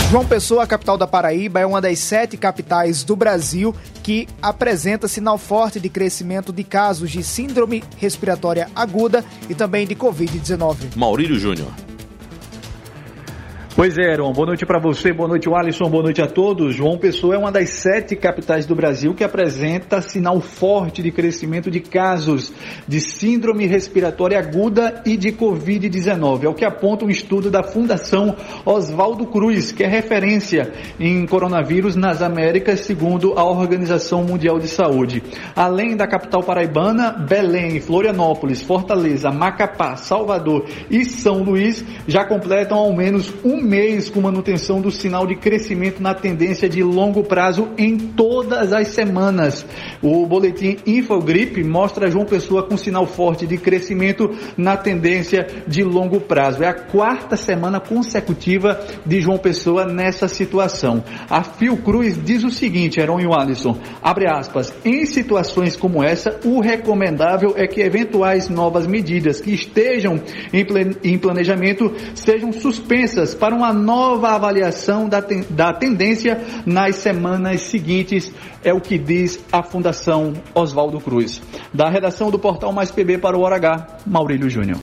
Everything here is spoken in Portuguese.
João Pessoa, a capital da Paraíba, é uma das 7 capitais do Brasil que apresenta sinal forte de crescimento de casos de síndrome respiratória aguda e também de Covid-19. Maurílio Júnior. Pois é, Aaron, boa noite para você, boa noite Alisson, boa noite a todos. João Pessoa é uma das 7 capitais do Brasil que apresenta sinal forte de crescimento de casos de síndrome respiratória aguda e de Covid-19. É o que aponta um estudo da Fundação Oswaldo Cruz, que é referência em coronavírus nas Américas, segundo a Organização Mundial de Saúde. Além da capital paraibana, Belém, Florianópolis, Fortaleza, Macapá, Salvador e São Luís já completam ao menos um mês com manutenção do sinal de crescimento na tendência de longo prazo em todas as semanas. O boletim Infogripe mostra João Pessoa com sinal forte de crescimento na tendência de longo prazo. É a 4ª semana consecutiva de João Pessoa nessa situação. A Fiocruz diz o seguinte, Heron e Alisson, abre aspas, em situações como essa, o recomendável é que eventuais novas medidas que estejam em planejamento sejam suspensas para uma nova avaliação da tendência nas semanas seguintes, é o que diz a Fundação Oswaldo Cruz. Da redação do Portal Mais PB para o Hora H, Maurílio Júnior.